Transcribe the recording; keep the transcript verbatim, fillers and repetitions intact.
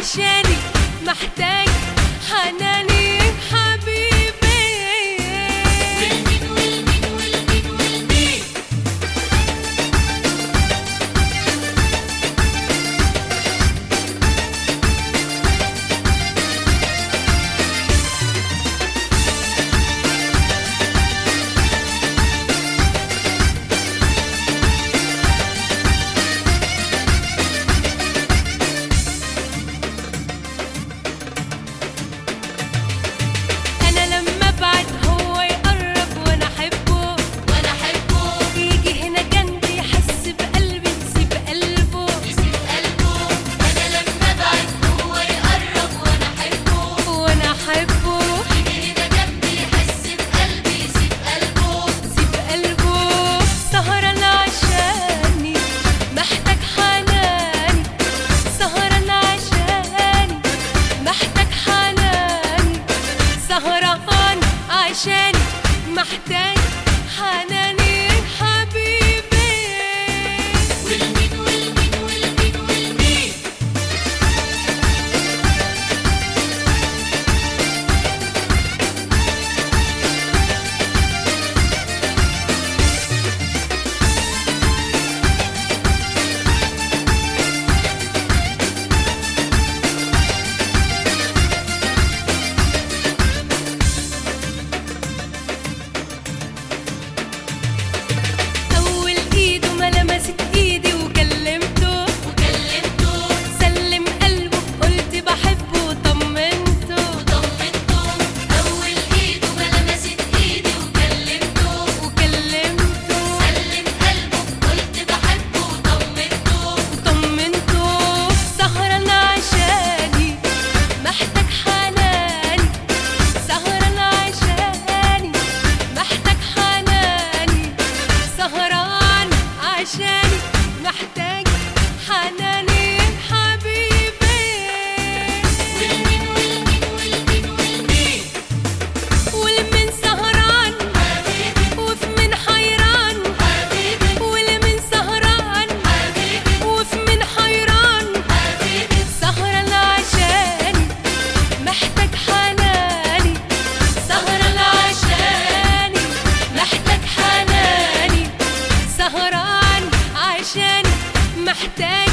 عشاني محتاج حناني حبيبي. والمين والمين والمين والمين سهران عشاني محتاج حناني حبيبي. والمين والمين والمين والمين عشاني محتاج حناني حبيبي. والمين والمين والمين والمين والمن سهران حبيبي وفي من حيران حبيبي والمن سهران حبيبي وفي من حيران حبيبي سهران عشاني محتاج حناني. سهران عشاني محتاج حناني. سهران عشاني محتاج